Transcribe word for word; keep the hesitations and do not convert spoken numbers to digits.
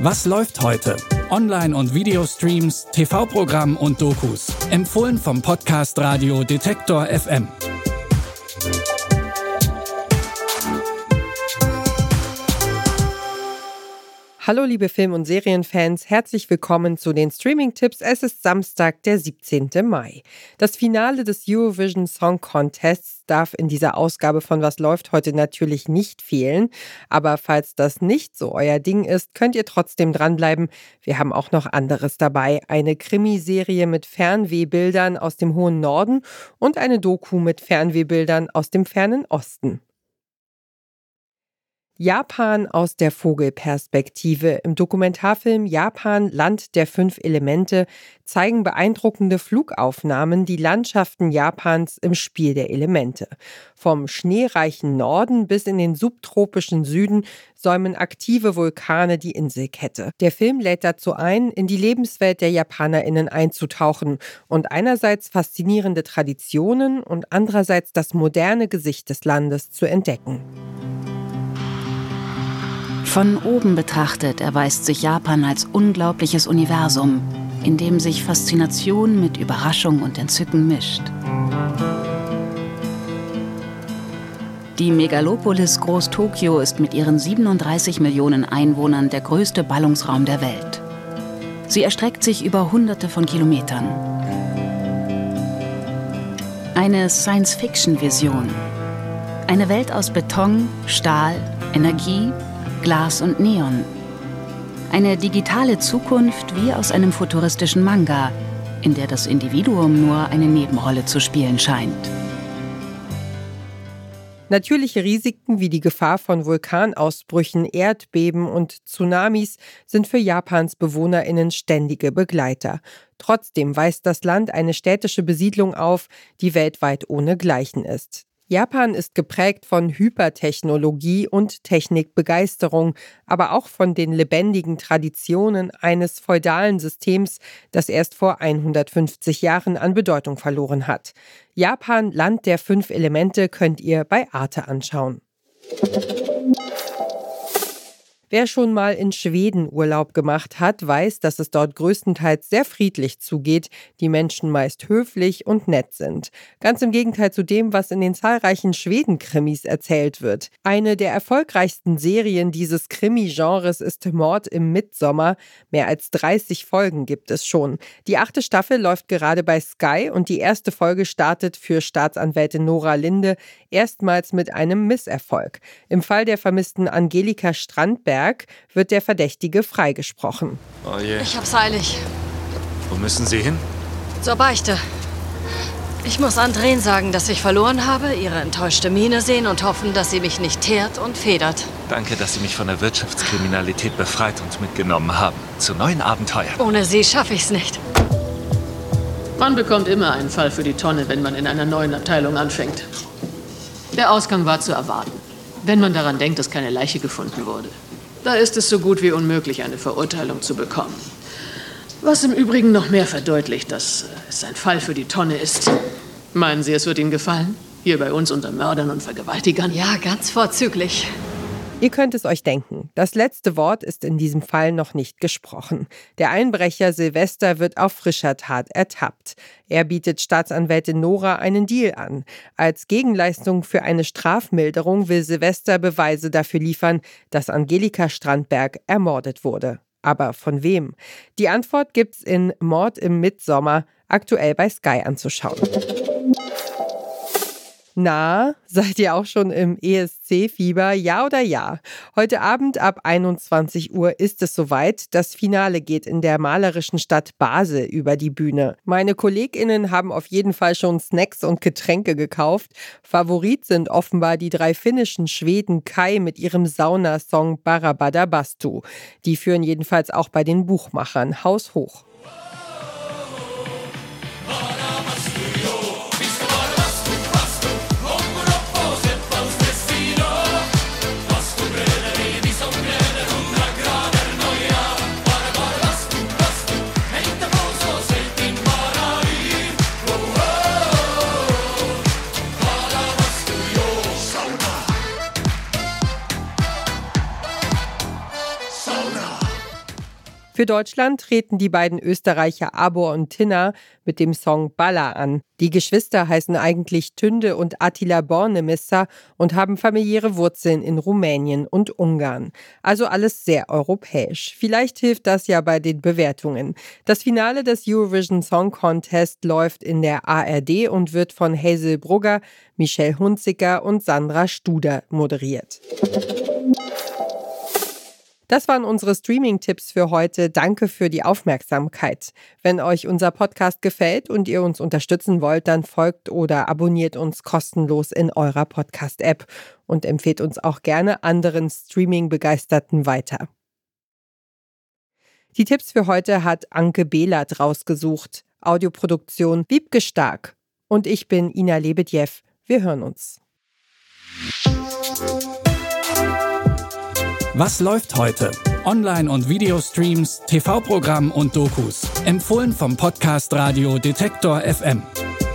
Was läuft heute? Online- und Videostreams, T V-Programm und Dokus. Empfohlen vom Podcast Radio Detektor F M. Hallo liebe Film- und Serienfans, herzlich willkommen zu den Streaming-Tipps. Es ist Samstag, der siebzehnten Mai. Das Finale des Eurovision Song Contests darf in dieser Ausgabe von Was läuft heute natürlich nicht fehlen. Aber falls das nicht so euer Ding ist, könnt ihr trotzdem dranbleiben. Wir haben auch noch anderes dabei. Eine Krimiserie mit Fernwehbildern aus dem hohen Norden und eine Doku mit Fernwehbildern aus dem fernen Osten. Japan aus der Vogelperspektive. Im Dokumentarfilm Japan, Land der fünf Elemente zeigen beeindruckende Flugaufnahmen die Landschaften Japans im Spiel der Elemente. Vom schneereichen Norden bis in den subtropischen Süden säumen aktive Vulkane die Inselkette. Der Film lädt dazu ein, in die Lebenswelt der JapanerInnen einzutauchen und einerseits faszinierende Traditionen und andererseits das moderne Gesicht des Landes zu entdecken. Von oben betrachtet erweist sich Japan als unglaubliches Universum, in dem sich Faszination mit Überraschung und Entzücken mischt. Die Megalopolis Groß-Tokio ist mit ihren siebenunddreißig Millionen Einwohnern der größte Ballungsraum der Welt. Sie erstreckt sich über Hunderte von Kilometern. Eine Science-Fiction-Vision. Eine Welt aus Beton, Stahl, Energie, Glas und Neon. Eine digitale Zukunft wie aus einem futuristischen Manga, in der das Individuum nur eine Nebenrolle zu spielen scheint. Natürliche Risiken wie die Gefahr von Vulkanausbrüchen, Erdbeben und Tsunamis sind für Japans BewohnerInnen ständige Begleiter. Trotzdem weist das Land eine städtische Besiedlung auf, die weltweit ohnegleichen ist. Japan ist geprägt von Hypertechnologie und Technikbegeisterung, aber auch von den lebendigen Traditionen eines feudalen Systems, das erst vor hundertfünfzig Jahren an Bedeutung verloren hat. Japan, Land der fünf Elemente, könnt ihr bei Arte anschauen. Wer schon mal in Schweden Urlaub gemacht hat, weiß, dass es dort größtenteils sehr friedlich zugeht, die Menschen meist höflich und nett sind. Ganz im Gegenteil zu dem, was in den zahlreichen Schweden-Krimis erzählt wird. Eine der erfolgreichsten Serien dieses Krimi-Genres ist Mord im Midsommar. Mehr als dreißig Folgen gibt es schon. Die achte Staffel läuft gerade bei Sky und die erste Folge startet für Staatsanwältin Nora Linde erstmals mit einem Misserfolg. Im Fall der vermissten Angelika Strandberg wird der Verdächtige freigesprochen. Oh je. Ich hab's eilig. Wo müssen Sie hin? Zur Beichte. Ich muss Andreen sagen, dass ich verloren habe, ihre enttäuschte Miene sehen und hoffen, dass sie mich nicht teert und federt. Danke, dass Sie mich von der Wirtschaftskriminalität befreit und mitgenommen haben. Zu neuen Abenteuern. Ohne sie schaffe ich's nicht. Man bekommt immer einen Fall für die Tonne, wenn man in einer neuen Abteilung anfängt. Der Ausgang war zu erwarten, wenn man daran denkt, dass keine Leiche gefunden wurde. Da ist es so gut wie unmöglich, eine Verurteilung zu bekommen. Was im Übrigen noch mehr verdeutlicht, dass es ein Fall für die Tonne ist. Meinen Sie, es wird Ihnen gefallen? Hier bei uns unter Mördern und Vergewaltigern? Ja, ganz vorzüglich. Ihr könnt es euch denken, das letzte Wort ist in diesem Fall noch nicht gesprochen. Der Einbrecher Silvester wird auf frischer Tat ertappt. Er bietet Staatsanwältin Nora einen Deal an. Als Gegenleistung für eine Strafmilderung will Silvester Beweise dafür liefern, dass Angelika Strandberg ermordet wurde. Aber von wem? Die Antwort gibt's in Mord im Midsommar, aktuell bei Sky anzuschauen. Na, seid ihr auch schon im E S C-Fieber, ja oder ja? Heute Abend ab einundzwanzig Uhr ist es soweit. Das Finale geht in der malerischen Stadt Basel über die Bühne. Meine KollegInnen haben auf jeden Fall schon Snacks und Getränke gekauft. Favorit sind offenbar die drei finnischen Schweden Kai mit ihrem Saunasong Barabada Bastu. Die führen jedenfalls auch bei den Buchmachern haushoch. Für Deutschland treten die beiden Österreicher Abor und Tinna mit dem Song Balla an. Die Geschwister heißen eigentlich Tünde und Attila Bornemisza und haben familiäre Wurzeln in Rumänien und Ungarn. Also alles sehr europäisch. Vielleicht hilft das ja bei den Bewertungen. Das Finale des Eurovision Song Contest läuft in der A R D und wird von Hazel Brugger, Michelle Hunziker und Sandra Studer moderiert. Das waren unsere Streaming-Tipps für heute. Danke für die Aufmerksamkeit. Wenn euch unser Podcast gefällt und ihr uns unterstützen wollt, dann folgt oder abonniert uns kostenlos in eurer Podcast-App und empfehlt uns auch gerne anderen Streaming-Begeisterten weiter. Die Tipps für heute hat Anke Behlert rausgesucht. Audioproduktion Wiebke Stark. Und ich bin Ina Lebedjew. Wir hören uns. Was läuft heute? Online- und Videostreams, T V-Programm und Dokus. Empfohlen vom Podcast Radio Detektor F M.